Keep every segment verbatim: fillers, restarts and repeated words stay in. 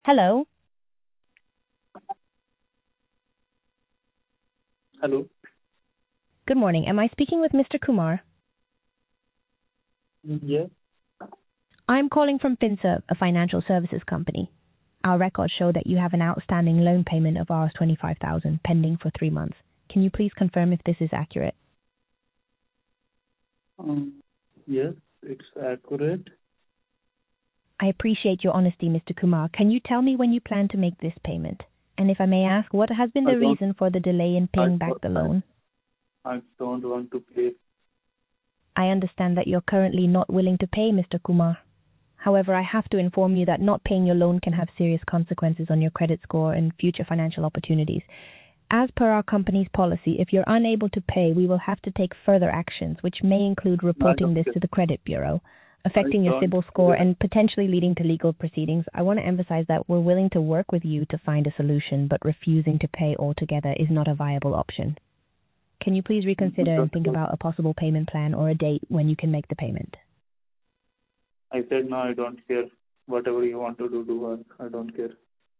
Hello. Hello. Good morning. Am I speaking with Mister Kumar? Yes. I'm calling from FinServ, a financial services company. Our records show that you have an outstanding loan payment of ours twenty-five thousand dollars pending for three months. Can you please confirm if this is accurate? Um, yes, it's accurate. I appreciate your honesty, Mister Kumar. Can you tell me when you plan to make this payment? And if I may ask, what has been I the don't. reason for the delay in I, paying back the I, loan? I don't want to pay. I understand that you're currently not willing to pay, Mister Kumar. However, I have to inform you that not paying your loan can have serious consequences on your credit score and future financial opportunities. As per our company's policy, if you're unable to pay, we will have to take further actions, which may include I reporting don't this care. to the credit bureau, I affecting your don't CIBIL score, care. and potentially leading to legal proceedings. I want to emphasize that we're willing to work with you to find a solution, but refusing to pay altogether is not a viable option. Can you please reconsider and think about a possible payment plan or a date when you can make the payment? I said no, I don't care. Whatever you want to do, do. I I don't care.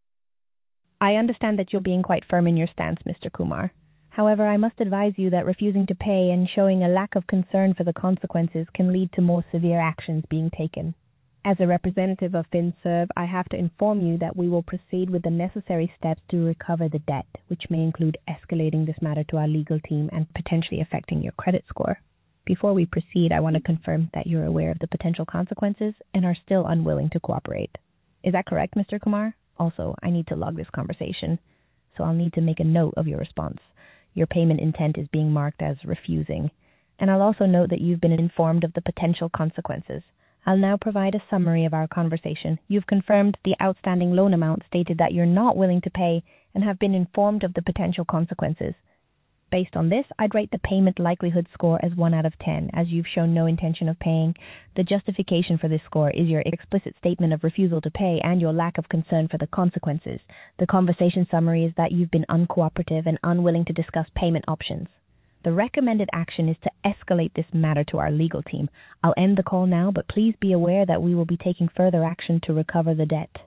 I understand that you're being quite firm in your stance, Mister Kumar. However, I must advise you that refusing to pay and showing a lack of concern for the consequences can lead to more severe actions being taken. As a representative of FinServ, I have to inform you that we will proceed with the necessary steps to recover the debt, which may include escalating this matter to our legal team and potentially affecting your credit score. Before we proceed, I want to confirm that you're aware of the potential consequences and are still unwilling to cooperate. Is that correct, Mister Kumar? Also, I need to log this conversation, so I'll need to make a note of your response. Your payment intent is being marked as refusing, and I'll also note that you've been informed of the potential consequences. I'll now provide a summary of our conversation. You've confirmed the outstanding loan amount, stated that you're not willing to pay, and have been informed of the potential consequences. Based on this, I'd rate the payment likelihood score as one out of ten, as you've shown no intention of paying. The justification for this score is your explicit statement of refusal to pay and your lack of concern for the consequences. The conversation summary is that you've been uncooperative and unwilling to discuss payment options. The recommended action is to escalate this matter to our legal team. I'll end the call now, but please be aware that we will be taking further action to recover the debt.